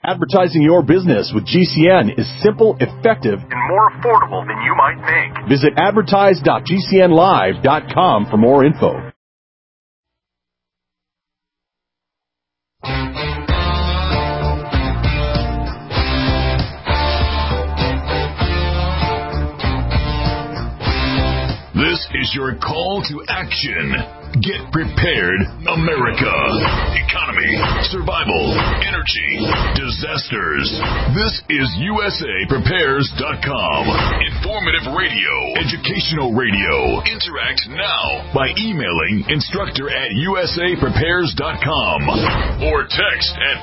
Advertising your business with GCN is simple, effective, and more affordable than you might think. Visit advertise.gcnlive.com for more info. This is your call to action. Get prepared, America. Economy, survival, energy, disasters. This is USAPrepares.com. Informative radio, educational radio. Interact now by emailing instructor@USAPrepares.com or text at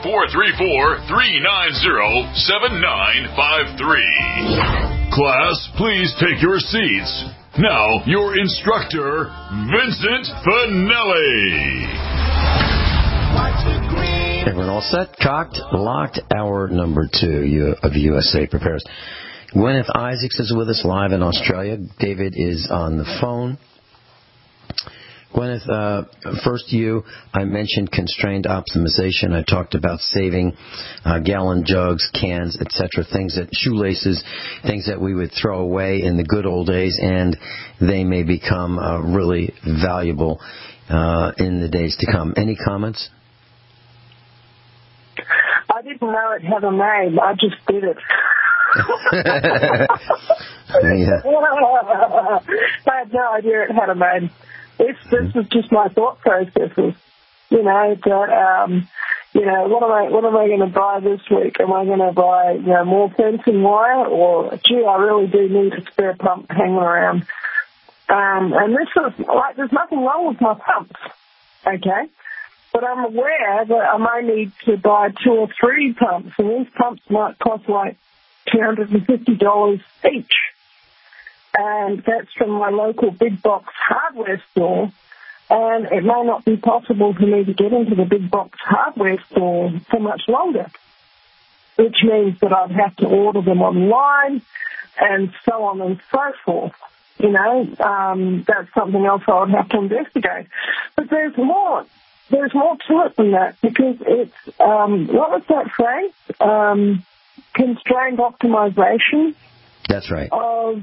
434-390-7953. Class, please take your seats. Now, your instructor, Vincent Finelli. Everyone all set? Cocked, locked, hour number 2 of USA Prepares. Gwyneth Isaacs is with us live in Australia. David is on the phone. Gwyneth, first I mentioned constrained optimization. I talked about saving gallon jugs, cans, etc., things that shoelaces, things that we would throw away in the good old days, and they may become really valuable in the days to come. Any comments? I didn't know it had a name. I just did it. Yeah. I had no idea it had a name. This is just my thought processes. What am I going to buy this week? Am I going to buy, more fencing wire, or gee, I really do need a spare pump hanging around? And this is like, there's nothing wrong with my pumps, okay? But I'm aware that I may need to buy 2 or 3 pumps, and these pumps might cost like $250 each. And that's from my local big box hardware store. And it may not be possible for me to get into the big box hardware store for much longer, which means that I'd have to order them online and so on and so forth. That's something else I would have to investigate. But there's more to it than that, because it's, what was that phrase? Constrained optimization. That's right. Of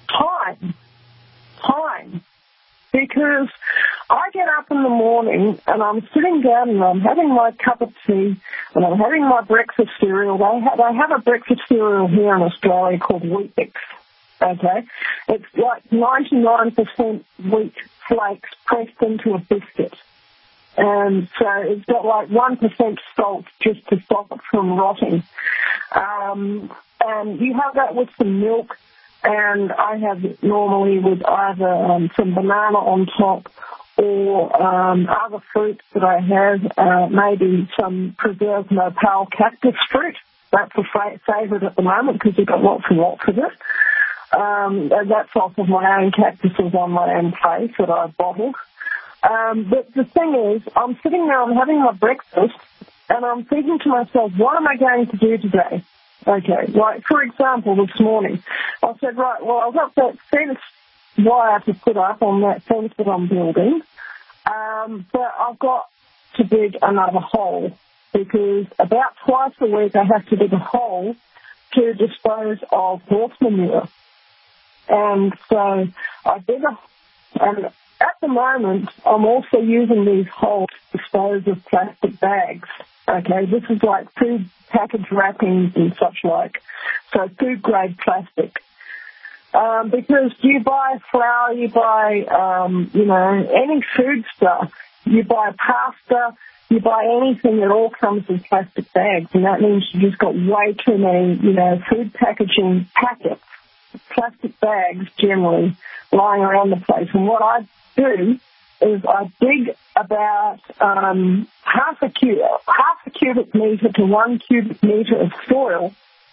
time. Because I get up in the morning and I'm sitting down and I'm having my cup of tea and I'm having my breakfast cereal. They have a breakfast cereal here in Australia called Weet-Bix. Okay? It's like 99% wheat flakes pressed into a biscuit. And so it's got like 1% salt just to stop it from rotting. And you have that with some milk. And I have it normally with either some banana on top or other fruits that I have, maybe some preserved nopal cactus fruit. That's a favourite at the moment because we've got lots and lots of it. And that's off of my own cactuses on my own place that I've bottled. But the thing is, I'm sitting there, I'm having my breakfast, and I'm thinking to myself, what am I going to do today? Okay, like, for example, this morning, I said, right, well, I've got that fence wire to put up on that fence that I'm building, but I've got to dig another hole, because about twice a week I have to dig a hole to dispose of horse manure. And so I dig and at the moment, I'm also using these holes to dispose of plastic bags. Okay, this is like food package wrappings and such like, so food-grade plastic. Because you buy flour, you buy, any food stuff, you buy pasta, you buy anything that all comes in plastic bags, and that means you just got way too many, food packaging packets, plastic bags generally, lying around the place. And what I do is I dig about half a cubic metre to 1 cubic metre of soil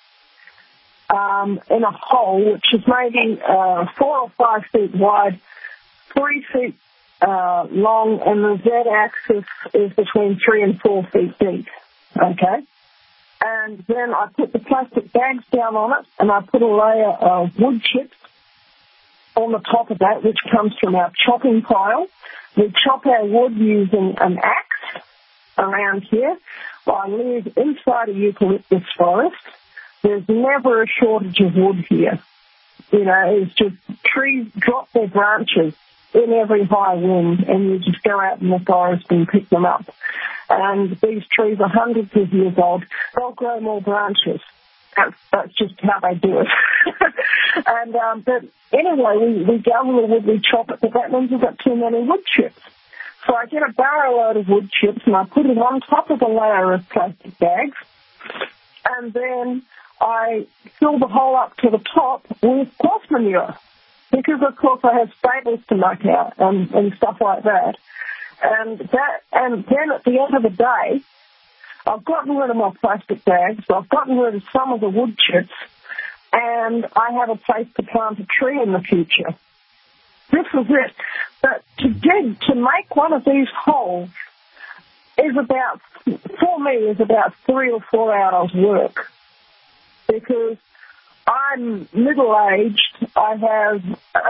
in a hole which is maybe 4 or 5 feet wide, 3 feet long, and the Z-axis is between 3 and 4 feet deep. Okay? And then I put the plastic bags down on it, and I put a layer of wood chips on the top of that, which comes from our chopping pile. We chop our wood using an axe, around here. I live inside a eucalyptus forest. There's never a shortage of wood here. You know, it's just trees drop their branches in every high wind, and you just go out in the forest and pick them up. And these trees are hundreds of years old. They'll grow more branches. That's just how they do it. And but anyway, we gather the wood, we chop it, but that means we've got too many wood chips. So I get a barrow load of wood chips and I put it on top of a layer of plastic bags, and then I fill the hole up to the top with horse manure, because of course I have stables to muck out and stuff like that. And then at the end of the day, I've gotten rid of my plastic bags, I've gotten rid of some of the wood chips, and I have a place to plant a tree in the future. This is it. But to make one of these holes is about 3 or 4 hours work, because I'm middle-aged. I have,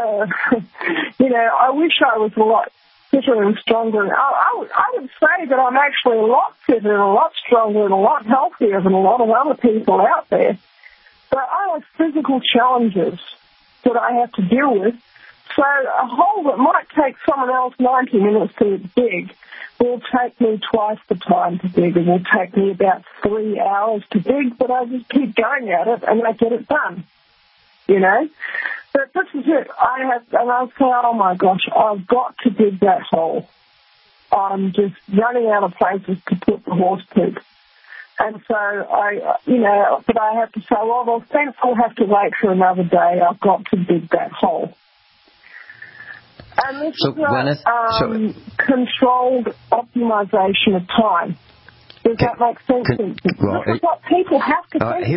I wish I was a lot fitter and stronger. I would say that I'm actually a lot fitter and a lot stronger and a lot healthier than a lot of other people out there. But I have physical challenges that I have to deal with. So a hole that might take someone else 90 minutes to dig will take me twice the time to dig. It will take me about 3 hours to dig, but I just keep going at it and I get it done, you know. But this is it. I'll say, oh my gosh, I've got to dig that hole. I'm just running out of places to put the horse poop. And so but I have to say, well, the fence will have to wait for another day. I've got to dig that hole. And this is controlled optimization of time. Does that make sense? This is what people have to think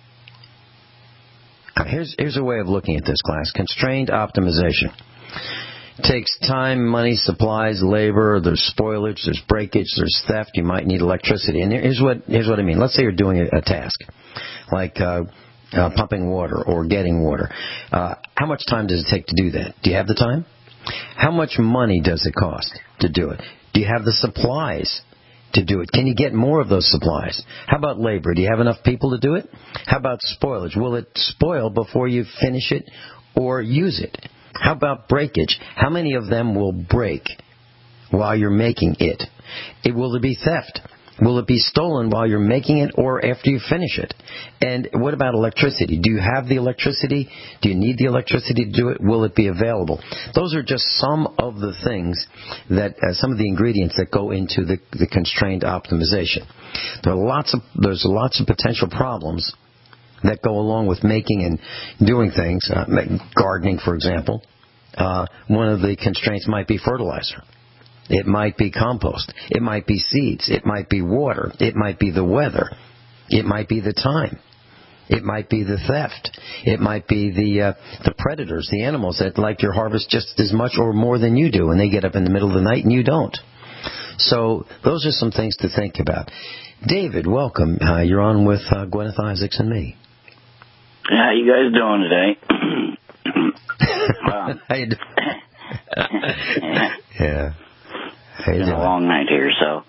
about. Here's a way of looking at this, class. Constrained optimization. It takes time, money, supplies, labor. There's spoilage, there's breakage, there's theft. You might need electricity. And here's what I mean. Let's say you're doing a task, like pumping water or getting water. How much time does it take to do that? Do you have the time? How much money does it cost to do it? Do you have the supplies to do it? Can you get more of those supplies? How about labor? Do you have enough people to do it? How about spoilage? Will it spoil before you finish it or use it? How about breakage? How many of them will break while you're making it? Will there be theft? Will it be stolen while you're making it or after you finish it? And what about electricity? Do you have the electricity? Do you need the electricity to do it? Will it be available? Those are just some of the things that, some of the ingredients that go into the constrained optimization. There's lots of potential problems that go along with making and doing things. Gardening, for example. One of the constraints might be fertilizer. It might be compost. It might be seeds. It might be water. It might be the weather. It might be the time. It might be the theft. It might be the predators, the animals that like your harvest just as much or more than you do, and they get up in the middle of the night and you don't. So those are some things to think about. David, welcome. You're on with Gwyneth Isaacs and me. How you guys doing today? How you doing? Yeah. It's been a long night here, so.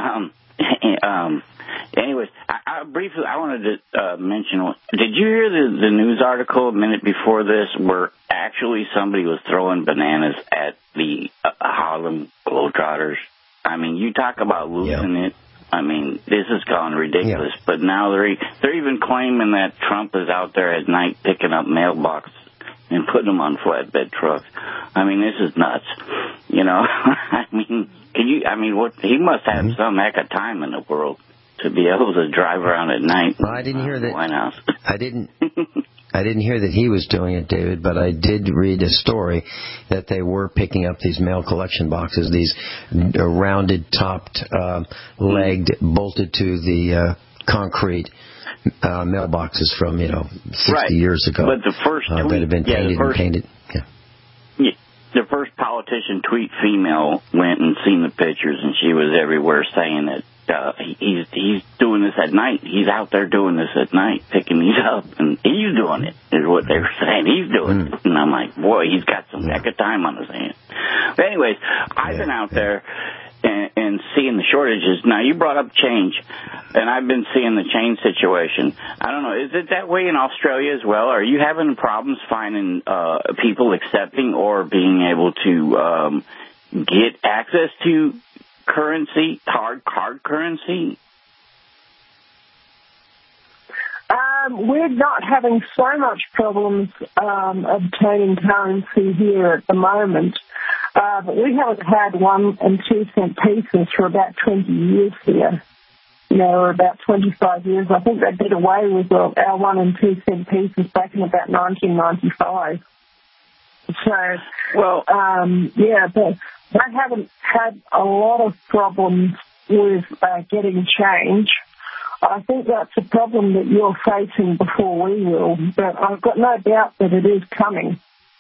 Anyways, I briefly wanted to mention. Did you hear the news article a minute before this, where actually somebody was throwing bananas at the Harlem Globetrotters? I mean, you talk about losing it. I mean, this has gone ridiculous. Yeah. But now they're even claiming that Trump is out there at night picking up mailboxes and putting them on flatbed trucks. I mean, this is nuts. You know, I mean, he must have some heck of time in the world to be able to drive around at night. Well, I didn't hear that. White House. I didn't hear that he was doing it, David, but I did read a story that they were picking up these mail collection boxes, these rounded, topped, legged, bolted to the concrete mailboxes from 60 years ago. But the first tweet, that had been painted and painted. Yeah. The first politician tweet female went and seen the pictures, and she was everywhere saying that he's doing this at night. He's out there doing this at night, picking these up, and he's doing it, is what they were saying. He's doing it. And I'm like, boy, he's got some heck of time on his hands. But anyways, I've been out there, and seeing the shortages. Now, you brought up change, and I've been seeing the change situation. I don't know, is it that way in Australia as well? Are you having problems finding people accepting or being able to get access to currency, hard currency? We're not having so much problems obtaining currency here at the moment, but we haven't had 1 and 2 cent pieces for about 20 years here. Or about 25 years. I think they did away with our 1 and 2 cent pieces back in about 1995. So, but they haven't had a lot of problems with getting change. I think that's a problem that you're facing before we will, but I've got no doubt that it is coming.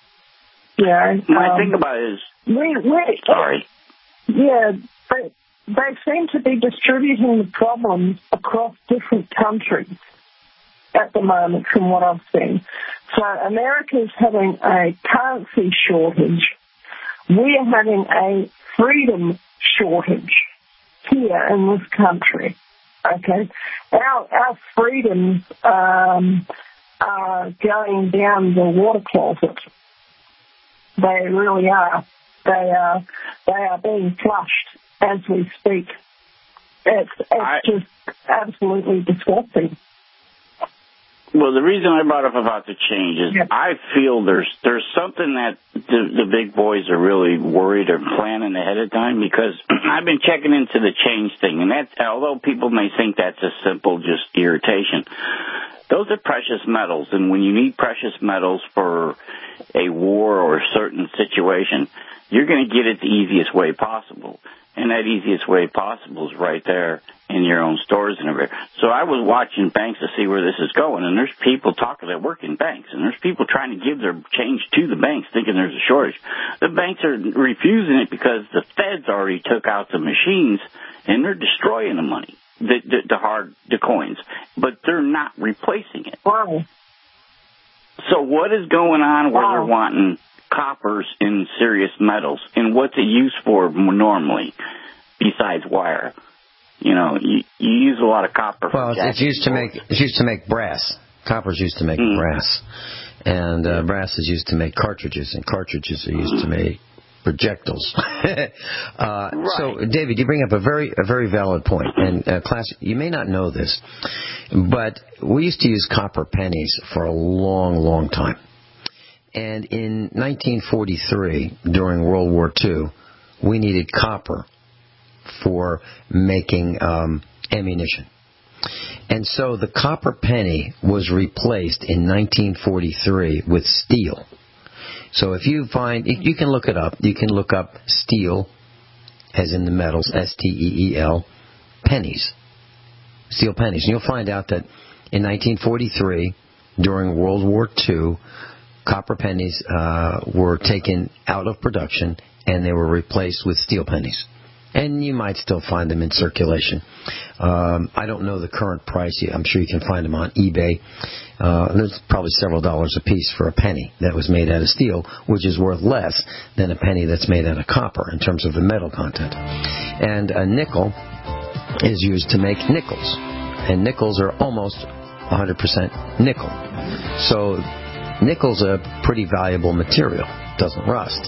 My thing about it is... Sorry. Yeah, they seem to be distributing the problems across different countries at the moment from what I've seen. So America's having a currency shortage. We are having a freedom shortage here in this country. Okay, our freedoms are going down the water closet. They really are. They are being flushed as we speak. It's just absolutely disgusting. Well, the reason I brought up about the change is I feel there's something that the big boys are really worried or planning ahead of time, because I've been checking into the change thing, and that's, although people may think that's a simple just irritation, those are precious metals, and when you need precious metals for a war or a certain situation, you're going to get it the easiest way possible. And that easiest way possible is right there in your own stores and everything. So I was watching banks to see where this is going, and there's people talking that work in banks, and there's people trying to give their change to the banks thinking there's a shortage. The banks are refusing it because the feds already took out the machines, and they're destroying the money, the coins, but they're not replacing it. Wow. So what is going on where they're wanting coppers in serious metals, and what's it used for normally besides wire? You use a lot of copper. Well, it's used to make brass. Copper's used to make brass, and brass is used to make cartridges, and cartridges are used to make projectiles. Right. So, David, you bring up a very valid point. And class, you may not know this, but we used to use copper pennies for a long, long time. And in 1943, during World War II, we needed copper for making ammunition. And so the copper penny was replaced in 1943 with steel. So if you you can look it up. You can look up steel, as in the metals, S-T-E-E-L, pennies, steel pennies. And you'll find out that in 1943, during World War II, copper pennies were taken out of production, and they were replaced with steel pennies. And you might still find them in circulation. I don't know the current price. I'm sure you can find them on eBay. There's probably several dollars a piece for a penny that was made out of steel, which is worth less than a penny that's made out of copper in terms of the metal content. And a nickel is used to make nickels. And nickels are almost 100% nickel. So nickel's a pretty valuable material. It doesn't rust.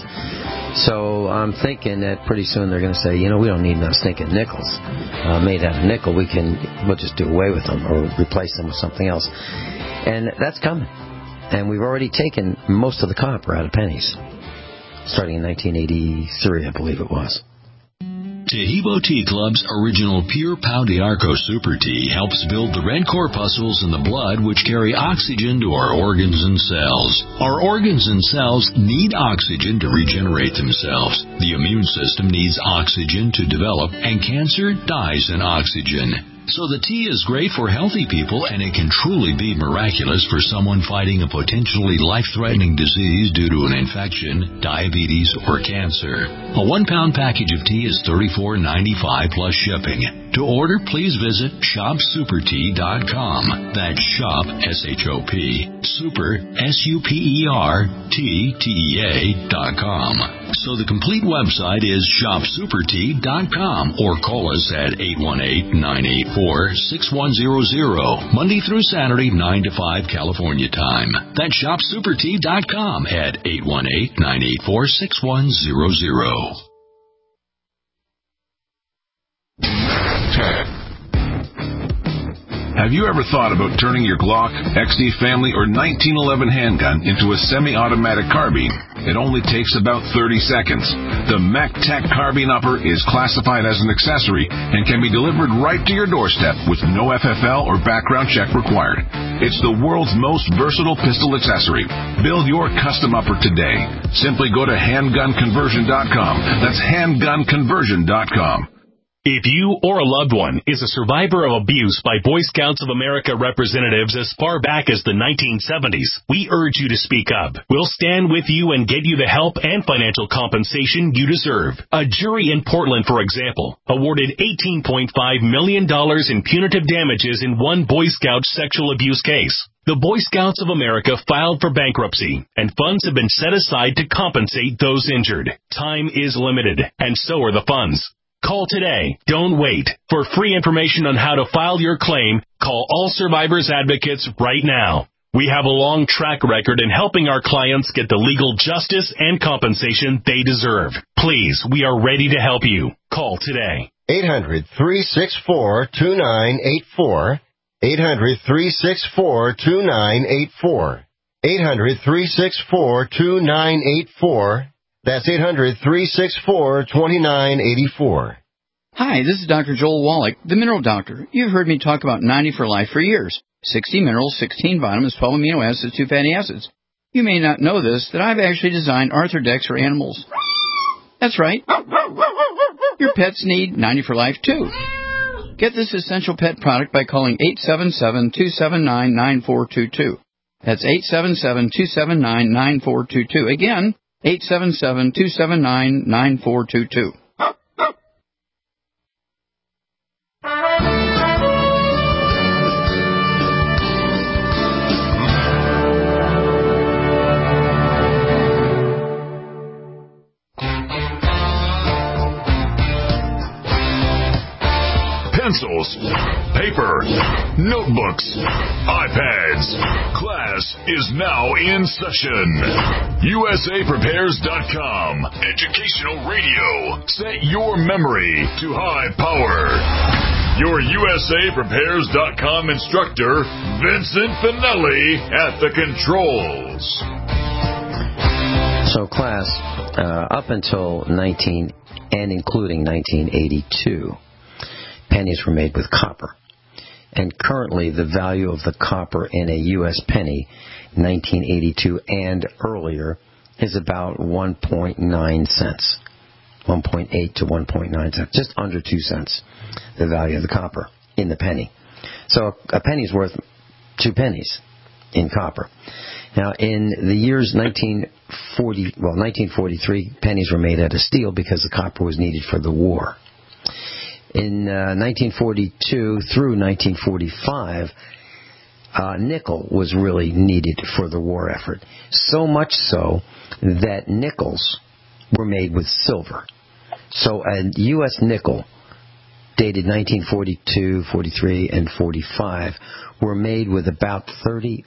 So I'm thinking that pretty soon they're going to say, we don't need no stinking nickels made out of nickel. We'll just do away with them or replace them with something else. And that's coming. And we've already taken most of the copper out of pennies, starting in 1983, I believe it was. Taheebo Tea Club's original Pure Pau d'Arco Super Tea helps build the red corpuscles in the blood which carry oxygen to our organs and cells. Our organs and cells need oxygen to regenerate themselves. The immune system needs oxygen to develop, and cancer dies in oxygen. So the tea is great for healthy people, and it can truly be miraculous for someone fighting a potentially life-threatening disease due to an infection, diabetes, or cancer. A 1-pound package of tea is $34.95 plus shipping. To order, please visit shopsupertea.com. That's shop, S-H-O-P, super, SUPERTTEA.com. So the complete website is shopsupertea.com, or call us at 818-984-6100, Monday through Saturday, 9 to 5 California time. That's shopsupertea.com at 818-984-6100. Have you ever thought about turning your Glock, XD Family, or 1911 handgun into a semi-automatic carbine? It only takes about 30 seconds. The MacTac Carbine Upper is classified as an accessory and can be delivered right to your doorstep with no FFL or background check required. It's the world's most versatile pistol accessory. Build your custom upper today. Simply go to handgunconversion.com. That's handgunconversion.com. If you or a loved one is a survivor of abuse by Boy Scouts of America representatives as far back as the 1970s, we urge you to speak up. We'll stand with you and get you the help and financial compensation you deserve. A jury in Portland, for example, awarded $18.5 million in punitive damages in one Boy Scout sexual abuse case. The Boy Scouts of America filed for bankruptcy, and funds have been set aside to compensate those injured. Time is limited, and so are the funds. Call today. Don't wait. For free information on how to file your claim, call All Survivors Advocates right now. We have a long track record in helping our clients get the legal justice and compensation they deserve. Please, we are ready to help you. Call today. 800-364-2984. 800-364-2984. 800-364-2984. That's 800-364-2984. Hi, this is Dr. Joel Wallach, the Mineral Doctor. You've heard me talk about 90 for Life for years. 60 minerals, 16 vitamins, 12 amino acids, 2 fatty acids. You may not know this, that I've actually designed Arthrodex for animals. That's right. Your pets need 90 for Life, too. Get this essential pet product by calling 877-279-9422. That's 877-279-9422. Again, 877-279-9422. Pencils, paper, notebooks, iPads. Class is now in session. USAPrepares.com. Educational radio. Set your memory to high power. Your USAPrepares.com instructor, Vincent Finelli, at the controls. So, class, up until and including 1982, pennies were made with copper. And currently, the value of the copper in a U.S. penny, 1982 and earlier, is about 1.9 cents. 1.8 to 1.9 cents. Just under 2 cents, the value of the copper in the penny. So a penny's worth 2 pennies in copper. Now, in the years 1943, pennies were made out of steel because the copper was needed for the war. In 1942 through 1945, nickel was really needed for the war effort. So much so that nickels were made with silver. So a U.S. nickel dated 1942, 43, and 45 were made with about 35%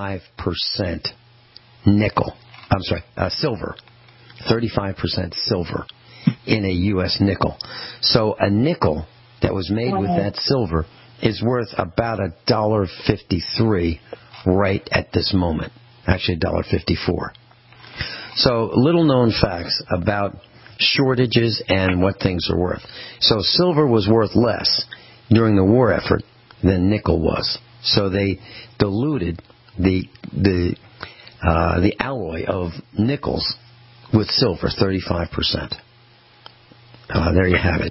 silver. 35% silver in a U.S. nickel. So a nickel that was made with that silver is worth about $1.53 right at this moment. Actually, $1.54. So little known facts about shortages and what things are worth. So silver was worth less during the war effort than nickel was. So they diluted the alloy of nickels with silver, 35%. There you have it.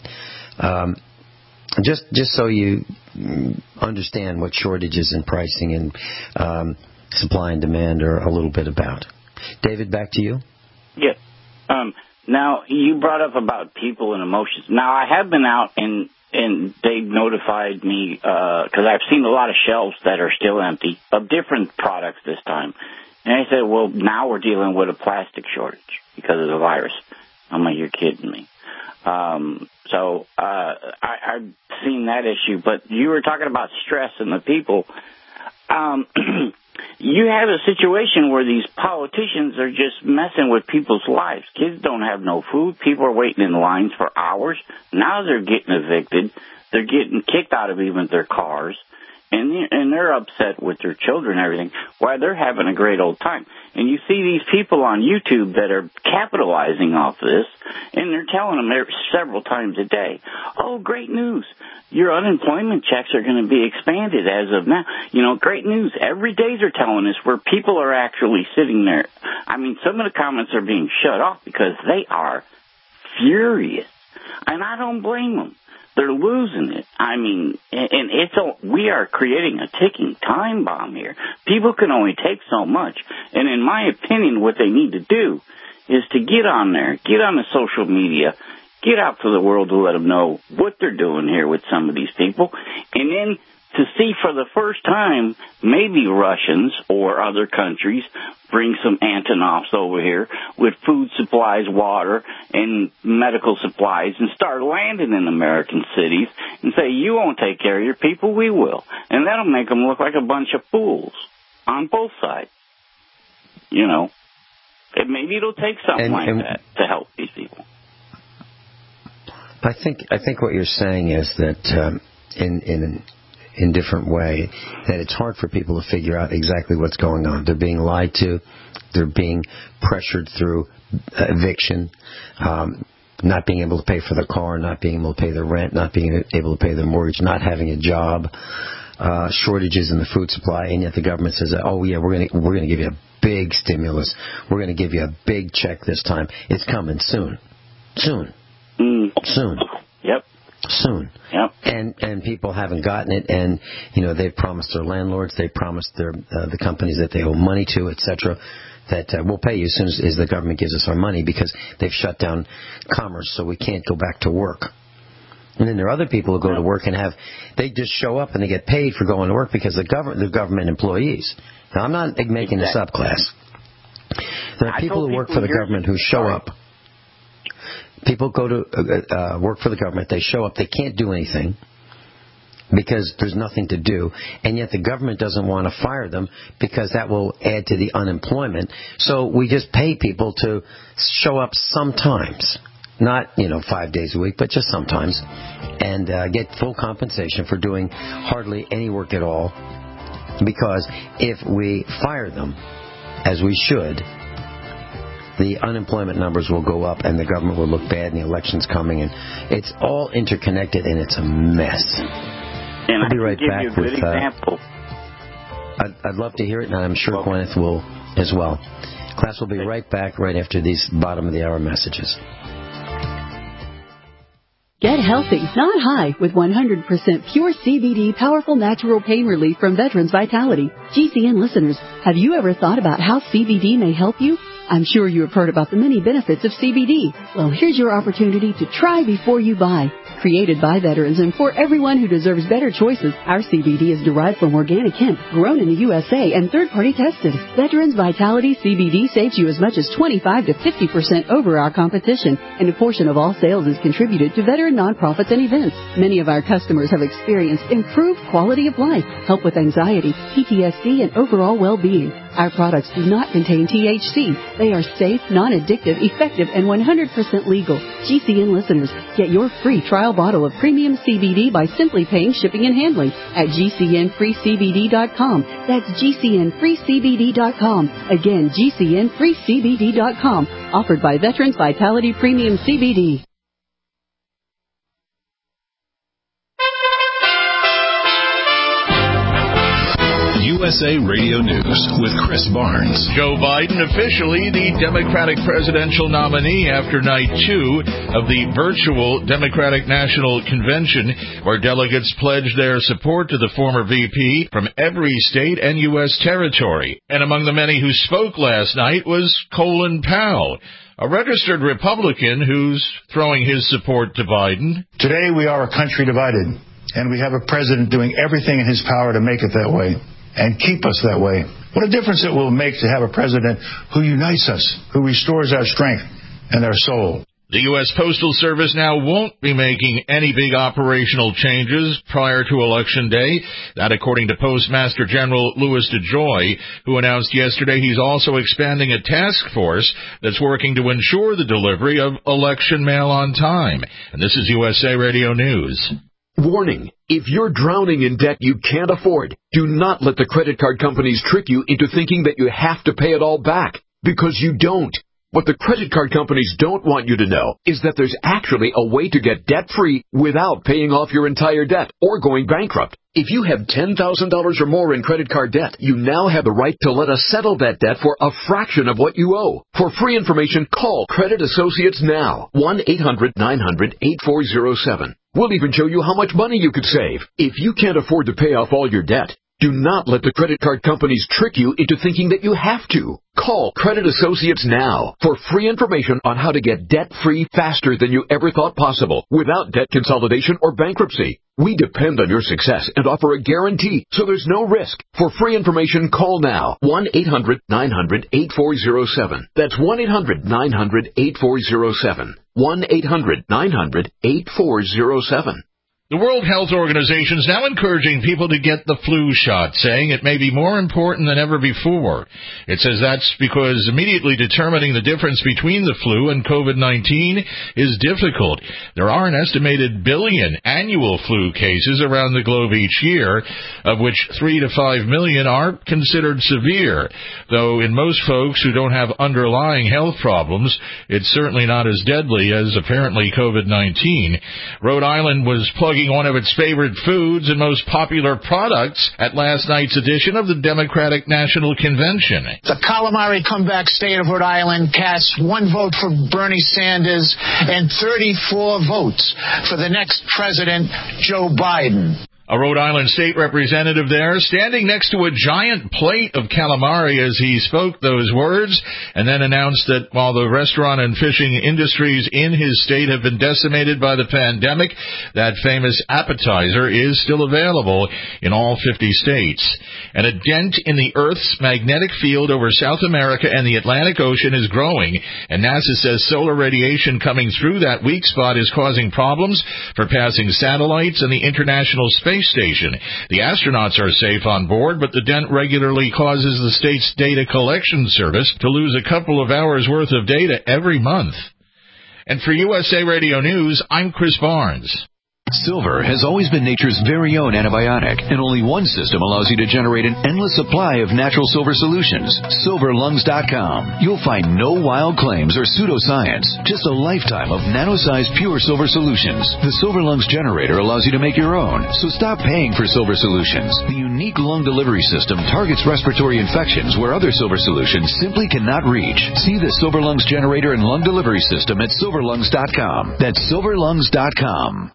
Just so you understand what shortages and pricing and supply and demand are a little bit about. David, back to you. Yeah. Now, you brought up about people and emotions. Now, I have been out in and they notified me, because I've seen a lot of shelves that are still empty of different products this time. And I said, well, now we're dealing with a plastic shortage because of the virus. I'm like, you're kidding me. So I've seen that issue. But you were talking about stress and the people. You have a situation where these politicians are just messing with people's lives. Kids don't have no food. People are waiting in lines for hours. Now they're getting evicted. They're getting kicked out of even their cars. And they're upset with their children and everything, while they're having a great old time. And you see these people on YouTube that are capitalizing off this, and they're telling them several times a day, oh, great news. Your unemployment checks are going to be expanded as of now. You know, great news. Every day they're telling us where people are actually sitting there. I mean, some of the comments are being shut off because they are furious. And I don't blame them. They're losing it. I mean, and we are creating a ticking time bomb here. People can only take so much. And in my opinion, what they need to do is to get on there, get on the social media, get out to the world to let them know what they're doing here with some of these people. And then to see for the first time, maybe Russians or other countries bring some Antonovs over here with food supplies, water, and medical supplies and start landing in American cities and say, you won't take care of your people, we will. And that'll make them look like a bunch of fools on both sides. You know, and maybe it'll take something like that to help these people. I think what you're saying is that in different way, that it's hard for people to figure out exactly what's going on. They're being lied to. They're being pressured through eviction, not being able to pay for their car, not being able to pay their rent, not being able to pay their mortgage, not having a job, shortages in the food supply, and yet the government says, oh, yeah, we're going to give you a big stimulus. We're going to give you a big check this time. It's coming soon. Soon. Yep. Soon. Yep. And people haven't gotten it, and they've promised their landlords, they've promised the companies that they owe money to, etc., that we'll pay you as soon as the government gives us our money, because they've shut down commerce, so we can't go back to work. And then there are other people who go to work and they just show up and they get paid for going to work because they're government employees. Now, I'm not making this up, class. There are people who work for the government who show up. People go to work for the government. They show up. They can't do anything because there's nothing to do. And yet the government doesn't want to fire them because that will add to the unemployment. So we just pay people to show up sometimes. Not, 5 days a week, but just sometimes. And get full compensation for doing hardly any work at all. Because if we fire them, as we should, the unemployment numbers will go up and the government will look bad and the election's coming, and it's all interconnected and it's a mess. And I'll be right back you a good example. I'd love to hear it, and I'm sure Gwyneth will as well. Class will be right back right after these bottom of the hour messages. Get healthy, not high, with 100% pure CBD powerful natural pain relief from Veterans Vitality. GCN listeners, have you ever thought about how CBD may help you? I'm sure you have heard about the many benefits of CBD. Well, here's your opportunity to try before you buy. Created by veterans and for everyone who deserves better choices, our CBD is derived from organic hemp, grown in the USA, and third-party tested. Veterans Vitality CBD saves you as much as 25 to 50% over our competition, and a portion of all sales is contributed to veteran nonprofits and events. Many of our customers have experienced improved quality of life, help with anxiety, PTSD, and overall well-being. Our products do not contain THC. They are safe, non-addictive, effective, and 100% legal. GCN listeners, get your free trial bottle of premium CBD by simply paying shipping and handling at GCNFreeCBD.com. That's GCNFreeCBD.com. Again, GCNFreeCBD.com. Offered by Veterans Vitality Premium CBD. USA Radio News with Chris Barnes. Joe Biden officially the Democratic presidential nominee after night 2 of the virtual Democratic National Convention, where delegates pledged their support to the former VP from every state and U.S. territory. And among the many who spoke last night was Colin Powell. a registered Republican who's throwing his support to Biden. Today we are a country divided, and we have a president doing everything in his power to make it that way and keep us that way. What a difference it will make to have a president who unites us, who restores our strength and our soul. The U.S. Postal Service now won't be making any big operational changes prior to Election Day. That according to Postmaster General Louis DeJoy, who announced yesterday he's also expanding a task force that's working to ensure the delivery of election mail on time. And this is USA Radio News. Warning, if you're drowning in debt you can't afford, do not let the credit card companies trick you into thinking that you have to pay it all back, because you don't. What the credit card companies don't want you to know is that there's actually a way to get debt-free without paying off your entire debt or going bankrupt. If you have $10,000 or more in credit card debt, you now have the right to let us settle that debt for a fraction of what you owe. For free information, call Credit Associates now, 1-800-900-8407. We'll even show you how much money you could save. If you can't afford to pay off all your debt, do not let the credit card companies trick you into thinking that you have to. Call Credit Associates now for free information on how to get debt-free faster than you ever thought possible without debt consolidation or bankruptcy. We depend on your success and offer a guarantee, so there's no risk. For free information, call now, 1-800-900-8407. That's 1-800-900-8407. 1-800-900-8407. The World Health Organization is now encouraging people to get the flu shot, saying it may be more important than ever before. It says that's because immediately determining the difference between the flu and COVID-19 is difficult. There are an estimated billion annual flu cases around the globe each year, of which 3 to 5 million are considered severe. Though in most folks who don't have underlying health problems, it's certainly not as deadly as apparently COVID-19. Rhode Island was plugging one of its favorite foods and most popular products at last night's edition of the Democratic National Convention. The calamari comeback state of Rhode Island casts 1 vote for Bernie Sanders and 34 votes for the next president, Joe Biden. A Rhode Island state representative there standing next to a giant plate of calamari as he spoke those words, and then announced that while the restaurant and fishing industries in his state have been decimated by the pandemic, that famous appetizer is still available in all 50 states. And a dent in the Earth's magnetic field over South America and the Atlantic Ocean is growing, and NASA says solar radiation coming through that weak spot is causing problems for passing satellites and the International Space Station. The astronauts are safe on board, but the dent regularly causes the state's data collection service to lose a couple of hours worth of data every month. And for USA Radio News, I'm Chris Barnes. Silver has always been nature's very own antibiotic, and only one system allows you to generate an endless supply of natural silver solutions. SilverLungs.com. You'll find no wild claims or pseudoscience, just a lifetime of nano-sized pure silver solutions. The Silver Lungs generator allows you to make your own, so stop paying for silver solutions. The unique lung delivery system targets respiratory infections where other silver solutions simply cannot reach. See the Silver Lungs generator and lung delivery system at SilverLungs.com. That's SilverLungs.com.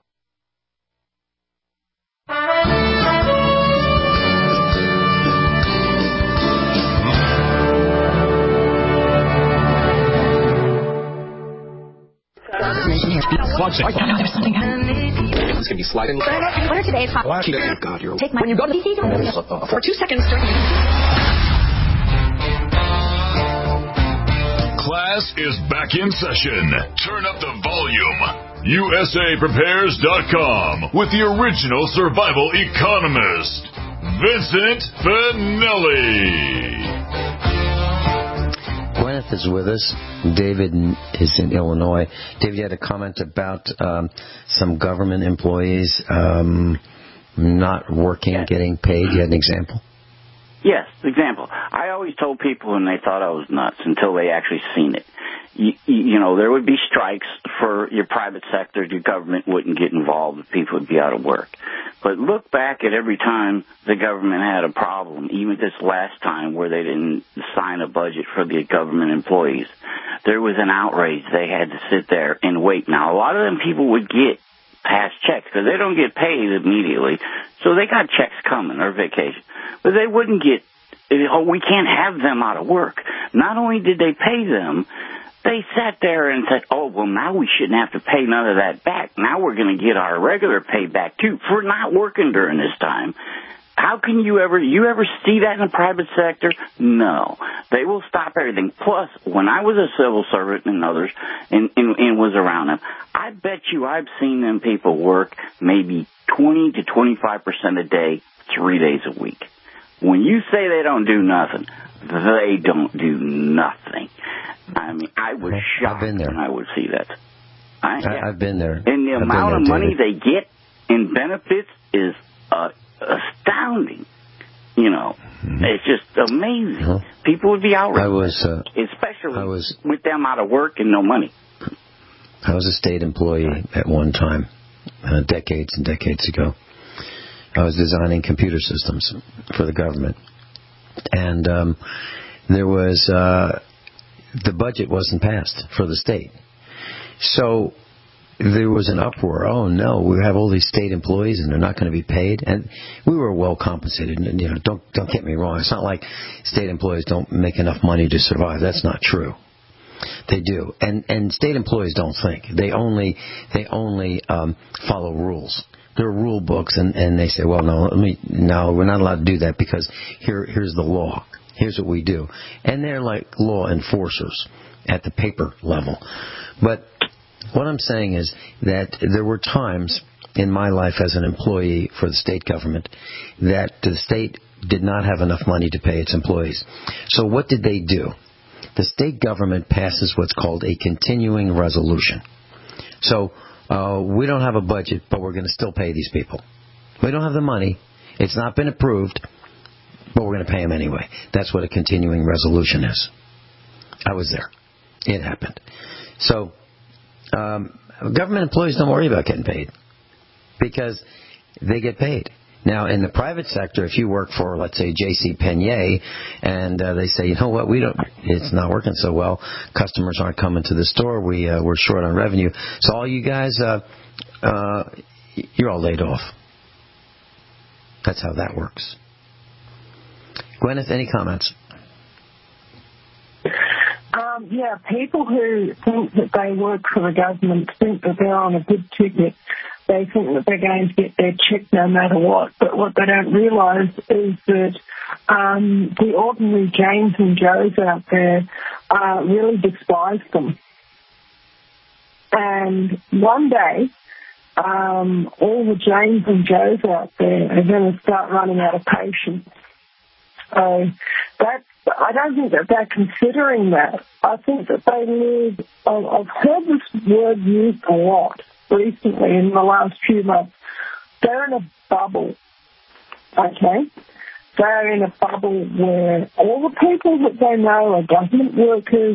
There's something happening. It's going to be sliding. What are today's hot? Oh, God, you're... Take my... When you go to DC, for 2 seconds during... Class is back in session. Turn up the volume. USAPrepares.com with the original survival economist, Vincent Finelli. Gwyneth is with us. David is in Illinois. David, you had a comment about some government employees not working, getting paid. You had an example? Yes, example. I always told people and they thought I was nuts until they actually seen it. You know, there would be strikes for your private sector. Your government wouldn't get involved. People would be out of work. But look back at every time the government had a problem, even this last time where they didn't sign a budget for the government employees. There was an outrage. They had to sit there and wait. Now, a lot of them people would get past checks because they don't get paid immediately. So they got checks coming or vacation. But they wouldn't get, we can't have them out of work. Not only did they pay them, they sat there and said, oh, well, now we shouldn't have to pay none of that back. Now we're going to get our regular pay back, too, for not working during this time. How can you ever see that in the private sector? No. They will stop everything. Plus, when I was a civil servant and others and was around them, I bet you I've seen them people work maybe 20 to 25% a day, 3 days a week. When you say they don't do nothing, they don't do nothing. I mean, I was shocked when I would see that. I've been there. And the amount of money they get in benefits is astounding. You know, it's just amazing. People would be outraged, especially with them out of work and no money. I was a state employee at one time, decades and decades ago. I was designing computer systems for the government. And there was, the budget wasn't passed for the state. So there was an uproar. Oh, no, we have all these state employees and they're not going to be paid. And we were well compensated. And, don't get me wrong. It's not like state employees don't make enough money to survive. That's not true. They do. And state employees don't think. They only follow rules. There are rule books, and they say, well, no, we're not allowed to do that because here's the law. Here's what we do. And they're like law enforcers at the paper level. But what I'm saying is that there were times in my life as an employee for the state government that the state did not have enough money to pay its employees. So what did they do? The state government passes what's called a continuing resolution. So we don't have a budget, but we're going to still pay these people. We don't have the money. It's not been approved, but we're going to pay them anyway. That's what a continuing resolution is. I was there. It happened. So government employees don't worry about getting paid because they get paid. Now, in the private sector, if you work for, let's say, J.C. Penney, and they say, you know what, it's not working so well. Customers aren't coming to the store. We're short on revenue. So all you guys, you're all laid off. That's how that works. Gwyneth, any comments? Yeah, people who think that they work for the government think that they're on a good ticket. They think that they're going to get their check no matter what. But what they don't realise is that the ordinary Janes and Joes out there really despise them. And one day, all the Janes and Joes out there are going to start running out of patience. So I don't think that they're considering that. I think that they live, I've heard this word used a lot recently in the last few months. They're in a bubble, okay? They're in a bubble where all the people that they know are government workers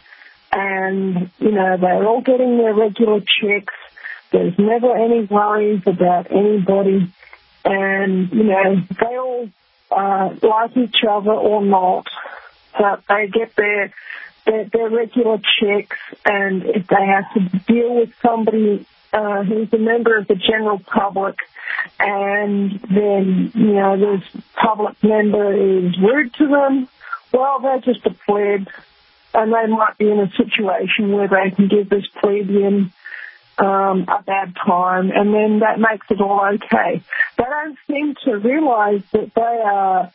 and, they're all getting their regular checks. There's never any worries about anybody. And, they all like each other or not, but they get their regular checks, and if they have to deal with somebody who's a member of the general public, and then, this public member is rude to them, well, they're just a pleb, and they might be in a situation where they can give this plebeian a bad time, and then that makes it all okay. They don't seem to realise that they are,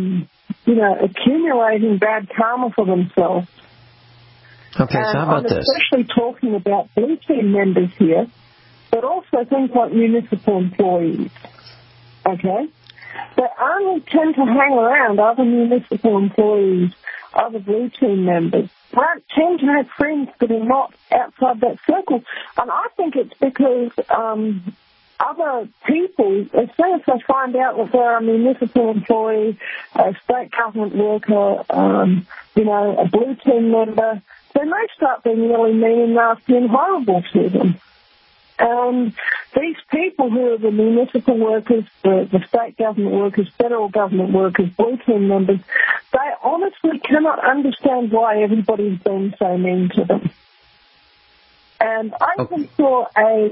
accumulating bad karma for themselves. Okay, so how about I'm this? Especially talking about blue team members here, but also things like municipal employees. Okay? They only tend to hang around other municipal employees, other blue team members. They don't tend to have friends that are not outside that circle. And I think it's because other people, as soon as they find out that they're a municipal employee, a state government worker, a blue team member, then they start being really mean and nasty and horrible to them. And these people who are the municipal workers, the state government workers, federal government workers, blue team members, they honestly cannot understand why everybody's being so mean to them. And I even saw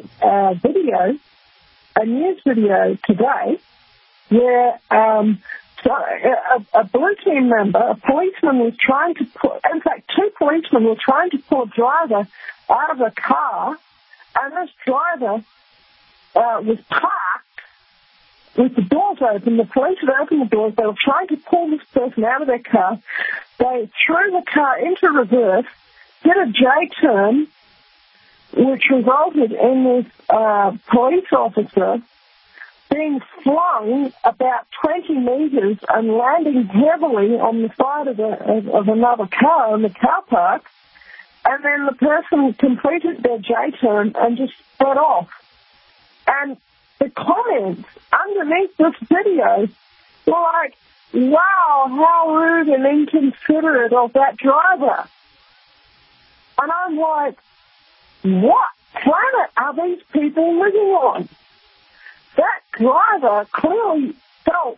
a news video today, where So a blue team member, a policeman was trying to in fact, two policemen were trying to pull a driver out of a car, and this driver was parked with the doors open. The police had opened the doors. They were trying to pull this person out of their car. They threw the car into reverse, did a J-turn, which resulted in this police officer being flung about 20 meters and landing heavily on the side of another car in the car park. And then the person completed their J-turn and just sped off. And the comments underneath this video were like, wow, how rude and inconsiderate of that driver. And I'm like, what planet are these people living on? That driver clearly felt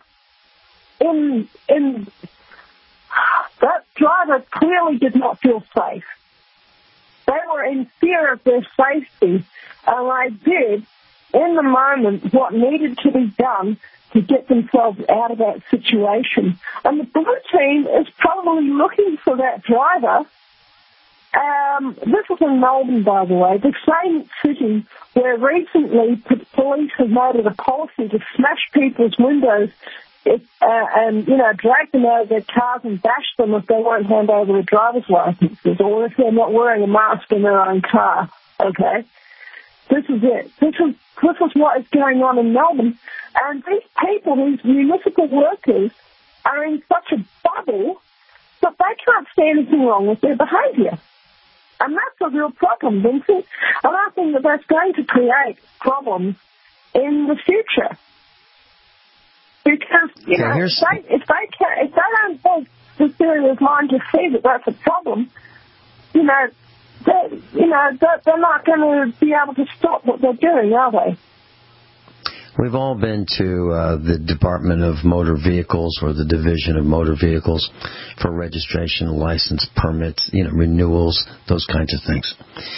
that driver clearly did not feel safe. They were in fear of their safety, and they did, in the moment, what needed to be done to get themselves out of that situation. And the blue team is probably looking for that driver. This is in Melbourne, by the way, the same city where recently police have made it a policy to smash people's windows and, drag them out of their cars and bash them if they won't hand over their driver's licenses or if they're not wearing a mask in their own car. Okay? This is it. This is what is going on in Melbourne. And these people, these municipal workers, are in such a bubble that they can't see anything wrong with their behaviour. And that's a real problem, Vincent. And I think that that's going to create problems in the future. Because, if they don't have the serious mind to see that that's a problem, they're not going to be able to stop what they're doing, are they? We've all been to the Department of Motor Vehicles or the Division of Motor Vehicles for registration, license, permits, renewals, those kinds of things.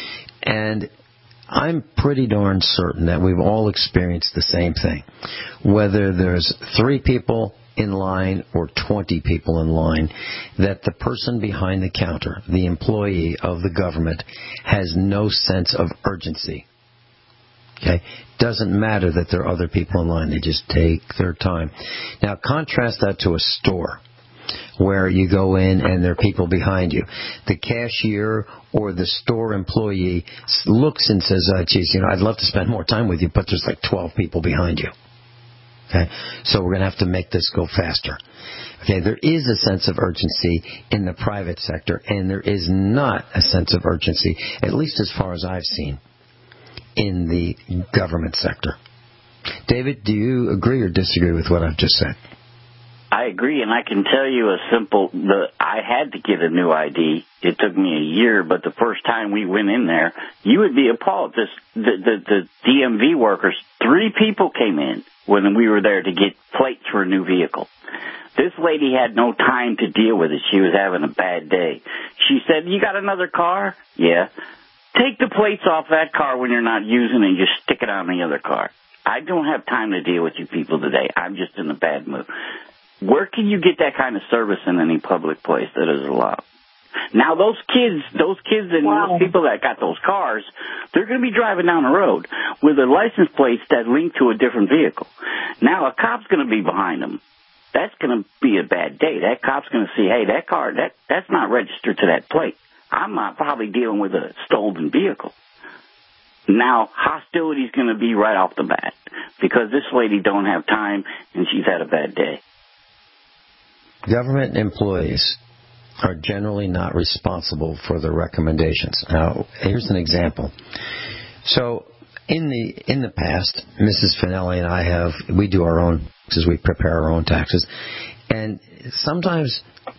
And I'm pretty darn certain that we've all experienced the same thing. Whether there's 3 people in line or 20 people in line, that the person behind the counter, the employee of the government, has no sense of urgency. Okay? Doesn't matter that there are other people in line. They just take their time. Now, contrast that to a store where you go in and there are people behind you. The cashier or the store employee looks and says, geez, I'd love to spend more time with you, but there's like 12 people behind you. Okay? So we're going to have to make this go faster. Okay, there is a sense of urgency in the private sector, and there is not a sense of urgency, at least as far as I've seen, in the government sector. David, do you agree or disagree with what I've just said? I agree, and I can tell you I had to get a new ID. It took me a year, but the first time we went in there, you would be appalled. The DMV workers, 3 people came in when we were there to get plates for a new vehicle. This lady had no time to deal with it. She was having a bad day. She said, "You got another car?" "Yeah." "Take the plates off that car when you're not using it and just stick it on the other car." I don't have time to deal with you people today. I'm just in a bad mood. Where can you get that kind of service in any public place that is allowed? Now, those kids and those people that got those cars, they're going to be driving down the road with a license plate that link to a different vehicle. Now, a cop's going to be behind them. That's going to be a bad day. That cop's going to see, hey, that car, that's not registered to that plate. I'm probably dealing with a stolen vehicle. Now, hostility's going to be right off the bat because this lady don't have time and she's had a bad day. Government employees are generally not responsible for their recommendations. Now, here's an example. So, in the past, Mrs. Finelli and I we do our own taxes, we prepare our own taxes, and sometimes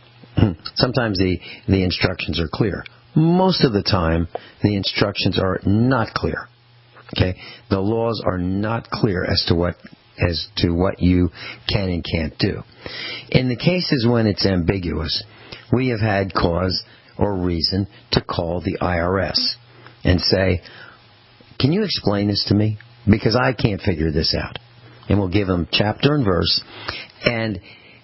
the instructions are clear. Most of the time, the instructions are not clear. Okay, the laws are not clear as to what you can and can't do. In the cases when it's ambiguous, we have had cause or reason to call the IRS and say, "Can you explain this to me? Because I can't figure this out." And we'll give them chapter and verse, and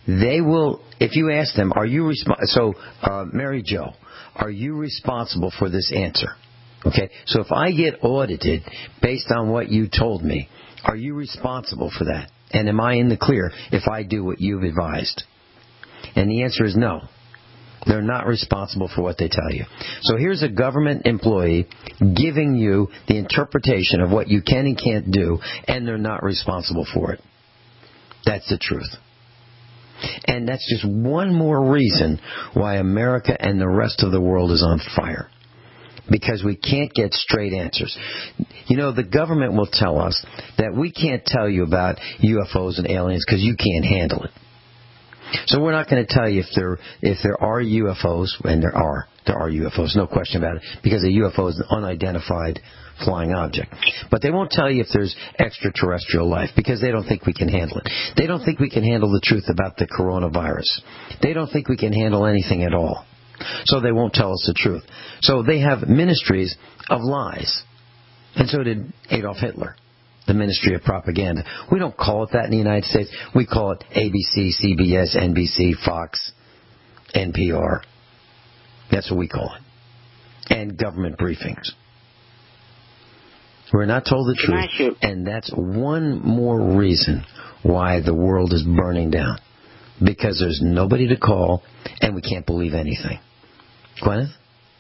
they will, if you ask them, are you Mary Jo, are you responsible for this answer? Okay, so if I get audited based on what you told me, are you responsible for that? And am I in the clear if I do what you've advised? And the answer is no. They're not responsible for what they tell you. So here's a government employee giving you the interpretation of what you can and can't do, and they're not responsible for it. That's the truth. And that's just one more reason why America and the rest of the world is on fire. Because we can't get straight answers. You know, the government will tell us that we can't tell you about UFOs and aliens because you can't handle it. So we're not going to tell you if there are UFOs, and there are UFOs, no question about it, because a UFO is an unidentified flying object. But they won't tell you if there's extraterrestrial life because they don't think we can handle it. They don't think we can handle the truth about the coronavirus. They don't think we can handle anything at all. So they won't tell us the truth. So they have ministries of lies. And so did Adolf Hitler, the Ministry of Propaganda. We don't call it that in the United States. We call it ABC, CBS, NBC, Fox, NPR. That's what we call it. And government briefings. We're not told the truth. And that's one more reason why the world is burning down. Because there's nobody to call, and we can't believe anything. Gwyneth?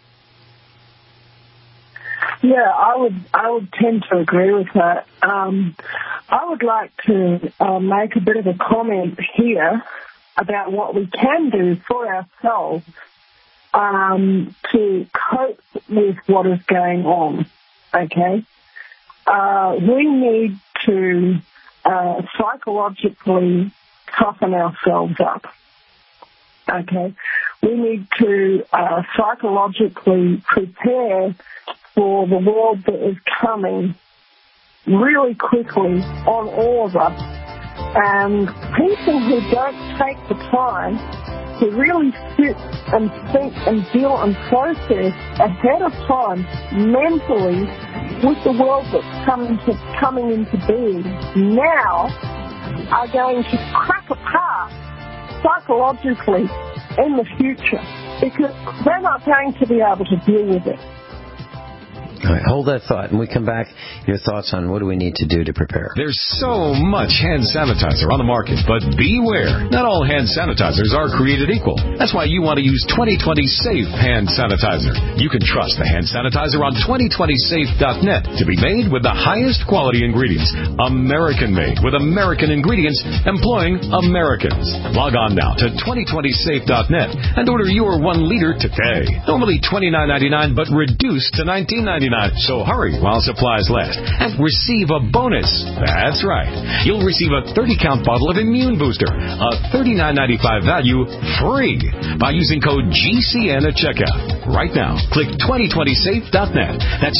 Yeah, I would tend to agree with that. I would like to make a bit of a comment here about what we can do for ourselves to cope with what is going on. Okay, we need to psychologically toughen ourselves up. Okay, we need to psychologically prepare for the world that is coming really quickly on all of us. And people who don't take the time to really sit and think and deal and process ahead of time mentally with the world that's coming into being now are going to crack apart psychologically in the future because they're not going to be able to deal with it. All right, hold that thought. When we come back, your thoughts on what do we need to do to prepare. There's so much hand sanitizer on the market, but beware. Not all hand sanitizers are created equal. That's why you want to use 2020 Safe Hand Sanitizer. You can trust the hand sanitizer on 2020safe.net to be made with the highest quality ingredients. American-made with American ingredients employing Americans. Log on now to 2020safe.net and order your 1 liter today. Normally $29.99, but reduced to $19.99. So hurry while supplies last and receive a bonus. That's right. You'll receive a 30-count bottle of Immune Booster, a $39.95 value, free by using code GCN at checkout. Right now, click 2020safe.net. That's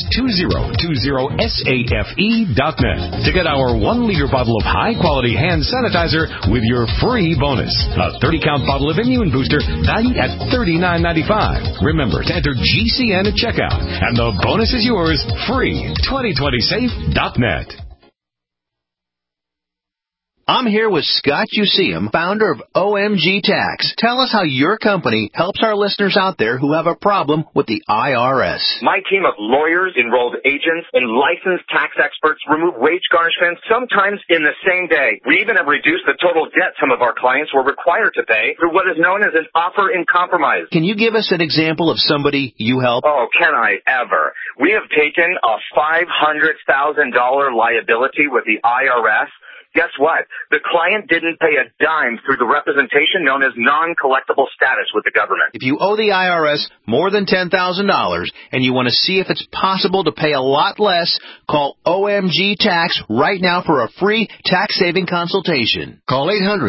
2020safe.net to get our 1-liter bottle of high-quality hand sanitizer with your free bonus. A 30-count bottle of Immune Booster valued at $39.95. Remember to enter GCN at checkout, and the bonus is yours, free. 2020safe.net. I'm here with Scott Useum, founder of OMG Tax. Tell us how your company helps our listeners out there who have a problem with the IRS. My team of lawyers, enrolled agents, and licensed tax experts remove wage garnishments sometimes in the same day. We even have reduced the total debt some of our clients were required to pay through what is known as an offer in compromise. Can you give us an example of somebody you help? Oh, can I ever? We have taken a $500,000 liability with the IRS. Guess what? The client didn't pay a dime through the representation known as non-collectible status with the government. If you owe the IRS more than $10,000 and you want to see if it's possible to pay a lot less, call OMG Tax right now for a free tax-saving consultation. Call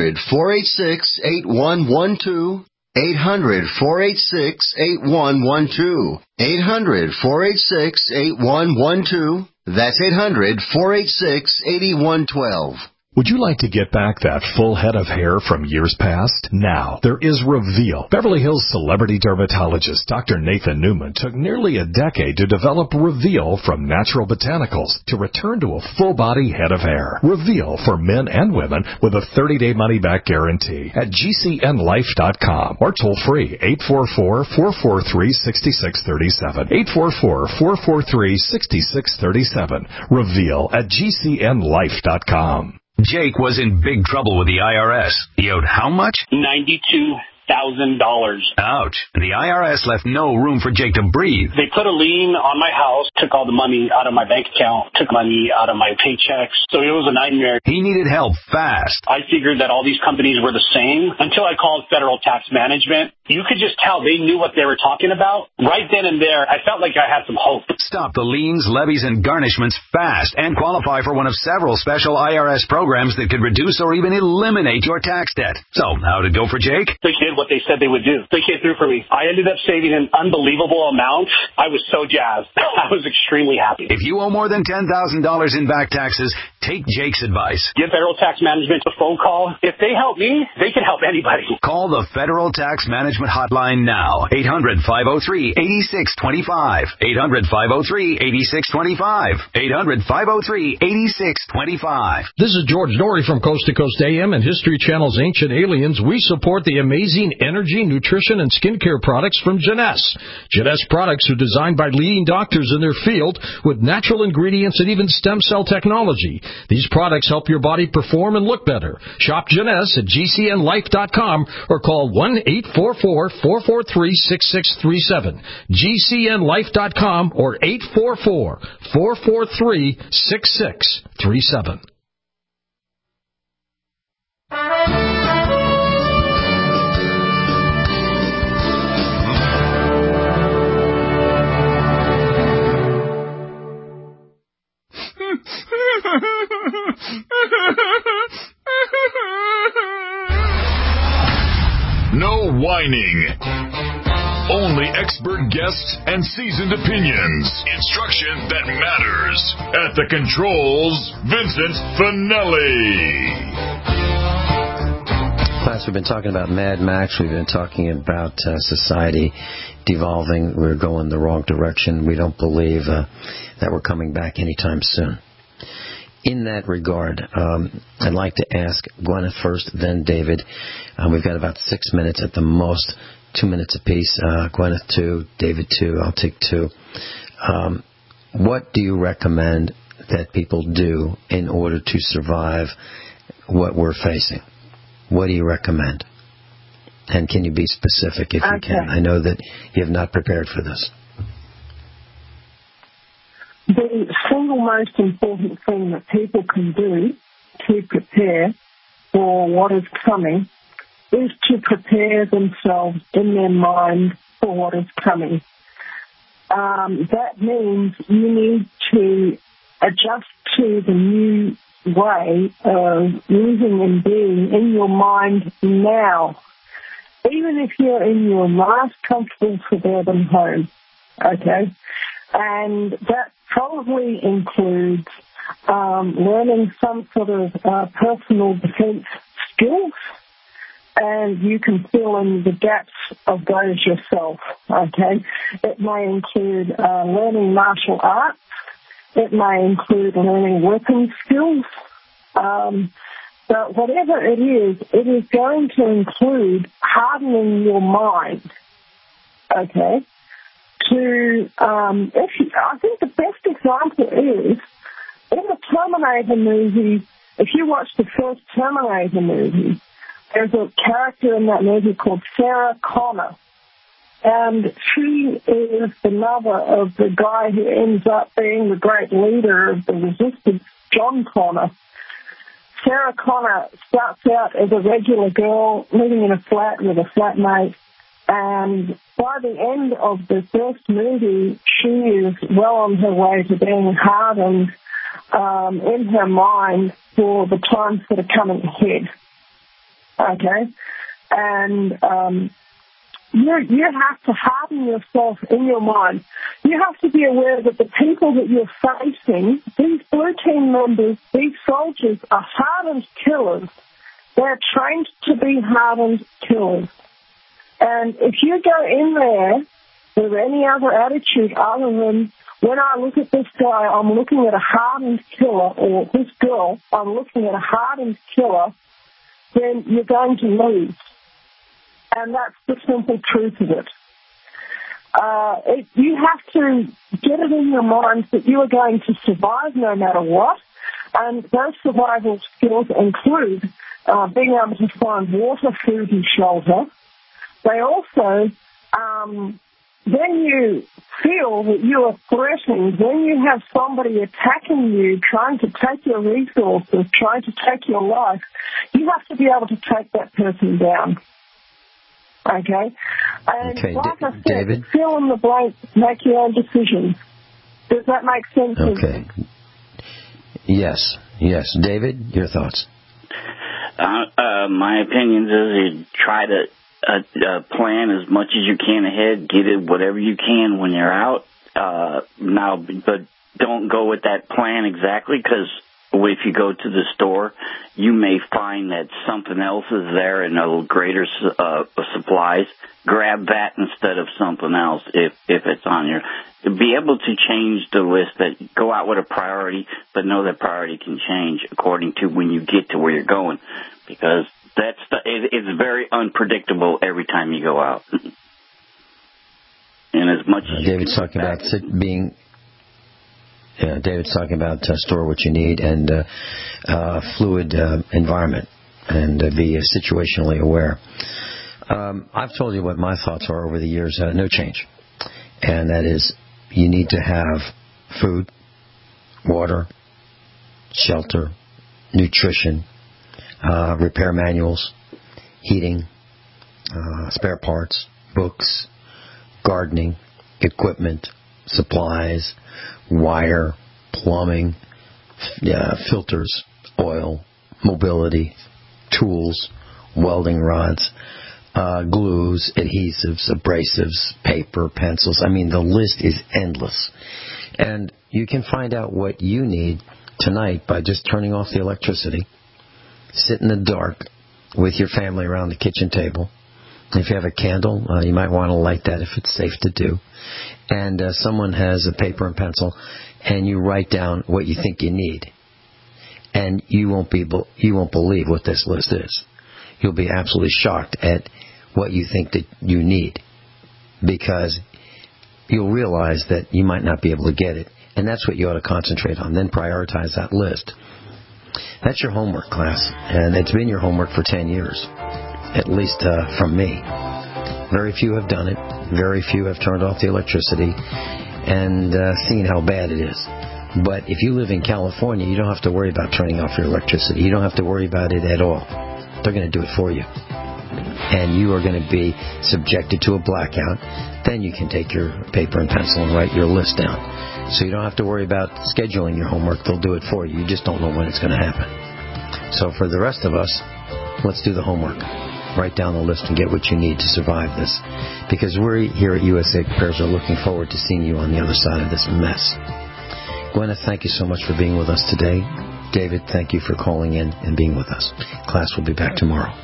800-486-8112. 800-486-8112. 800-486-8112. That's 800-486-8112. Would you like to get back that full head of hair from years past? Now, there is Reveal. Beverly Hills celebrity dermatologist Dr. Nathan Newman took nearly a decade to develop Reveal from natural botanicals to return to a full-body head of hair. Reveal for men and women with a 30-day money-back guarantee at GCNlife.com or toll-free 844-443-6637. 844-443-6637. Reveal at GCNlife.com. Jake was in big trouble with the IRS. He owed how much? $92,000. Ouch. The IRS left no room for Jake to breathe. They put a lien on my house, took all the money out of my bank account, took money out of my paychecks. So it was a nightmare. He needed help fast. I figured that all these companies were the same until I called Federal Tax Management. You could just tell they knew what they were talking about. Right then and there, I felt like I had some hope. Stop the liens, levies, and garnishments fast and qualify for one of several special IRS programs that could reduce or even eliminate your tax debt. So, how'd it go for Jake? They did what they said they would do. They came through for me. I ended up saving an unbelievable amount. I was so jazzed. I was extremely happy. If you owe more than $10,000 in back taxes, take Jake's advice. Give Federal Tax Management a phone call. If they help me, they can help anybody. Call the Federal Tax Management hotline now. 800-503-8625. 800-503-8625. 800-503-8625. This is George Norrie from Coast to Coast AM and History Channel's Ancient Aliens. We support the amazing energy, nutrition, and skincare products from Jeunesse. Jeunesse products are designed by leading doctors in their field with natural ingredients and even stem cell technology. These products help your body perform and look better. Shop Jeunesse at GCNlife.com or call 1-844-443-6637. GCNlife.com or 844-443-6637. No whining. Only expert guests and seasoned opinions. Instruction that matters. At the controls, Vincent Finelli. Class, we've been talking about Mad Max. We've been talking about society devolving. We're going the wrong direction. We don't believe that we're coming back anytime soon. In that regard, I'd like to ask Gwyneth first, then David. We've got about 6 minutes at the most, 2 minutes apiece. Gwyneth 2, David 2, I'll take 2. What do you recommend that people do in order to survive what we're facing? What do you recommend? And can you be specific if you can? I know that you have not prepared for this. The single most important thing that people can do to prepare for what is coming is to prepare themselves in their mind for what is coming. That means you need to adjust to the new way of living and being in your mind now, even if you're in your last comfortable suburban home, okay? And that probably includes learning some sort of personal defense skills, and you can fill in the gaps of those yourself, okay? It may include learning martial arts. It may include learning weapon skills. But whatever it is going to include hardening your mind, okay? I think the best example is in the Terminator movie. If you watch the first Terminator movie, there's a character in that movie called Sarah Connor, and she is the mother of the guy who ends up being the great leader of the resistance, John Connor. Sarah Connor starts out as a regular girl living in a flat with a flatmate, and by the end of the first movie, she is well on her way to being hardened in her mind for the times that are coming ahead. Okay? And you have to harden yourself in your mind. You have to be aware that the people that you're facing, these blue team members, these soldiers, are hardened killers. They're trained to be hardened killers. And if you go in there with any other attitude other than, when I look at this guy, I'm looking at a hardened killer, or this girl, I'm looking at a hardened killer, then you're going to lose. And that's the simple truth of it. You have to get it in your mind that you are going to survive no matter what. And those survival skills include being able to find water, food, and shelter. They also, when you feel that you are threatened, when you have somebody attacking you, trying to take your resources, trying to take your life, you have to be able to take that person down. Okay? And like I said, David? Fill in the blank, make your own decisions. Does that make sense? Okay. Yes. David, your thoughts? My opinion is you try to plan as much as you can ahead, get it whatever you can when you're out. But don't go with that plan exactly, because if you go to the store, you may find that something else is there and a greater supplies. Grab that instead of something else if it's on your. Be able to change the list, that go out with a priority, but know that priority can change according to when you get to where you're going, because it's very unpredictable every time you go out. And as much as David's talking about being. Yeah, David's talking about store what you need and fluid environment and be situationally aware. I've told you what my thoughts are over the years. No change. And that is, you need to have food, water, shelter, nutrition, repair manuals, heating, spare parts, books, gardening, equipment, supplies, wire, plumbing, filters, oil, mobility, tools, welding rods, glues, adhesives, abrasives, paper, pencils. I mean, the list is endless. And you can find out what you need tonight by just turning off the electricity, sit in the dark with your family around the kitchen table. If you have a candle, you might want to light that if it's safe to do. And someone has a paper and pencil, and you write down what you think you need. And you won't believe what this list is. You'll be absolutely shocked at what you think that you need, because you'll realize that you might not be able to get it. And that's what you ought to concentrate on. Then prioritize that list. That's your homework, class. And it's been your homework for 10 years. At least from me. Very few have done it. Very few have turned off the electricity and seen how bad it is. But if you live in California, you don't have to worry about turning off your electricity. You don't have to worry about it at all. They're going to do it for you. And you are going to be subjected to a blackout. Then you can take your paper and pencil and write your list down. So you don't have to worry about scheduling your homework. They'll do it for you. You just don't know when it's going to happen. So for the rest of us, let's do the homework. Write down the list and get what you need to survive this. Because we here at USA Prepares are looking forward to seeing you on the other side of this mess. Gwyneth, thank you so much for being with us today. David, thank you for calling in and being with us. Class will be back tomorrow.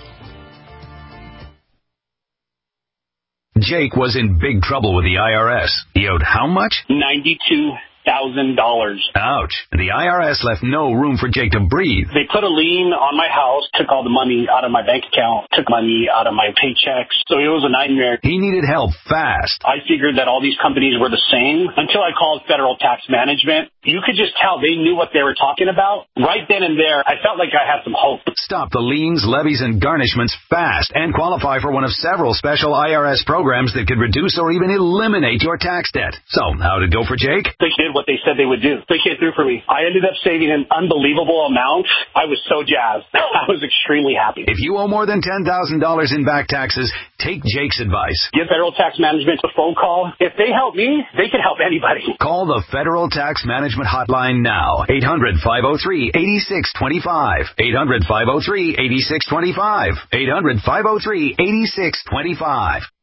Jake was in big trouble with the IRS. He owed how much? $92,000. Ouch. The IRS left no room for Jake to breathe. They put a lien on my house, took all the money out of my bank account, took money out of my paychecks. So it was a nightmare. He needed help fast. I figured that all these companies were the same until I called Federal Tax Management. You could just tell they knew what they were talking about. Right then and there, I felt like I had some hope. Stop the liens, levies, and garnishments fast and qualify for one of several special IRS programs that could reduce or even eliminate your tax debt. So, how'd it go for Jake? They did what they said they would do. They came through for me. I ended up saving an unbelievable amount. I was so jazzed. I was extremely happy. If you owe more than $10,000 in back taxes, take Jake's advice. Give Federal Tax Management a phone call. If they help me, they can help anybody. Call the Federal Tax Management Hotline now. 800-503-8625. 800-503-8625. 800-503-8625.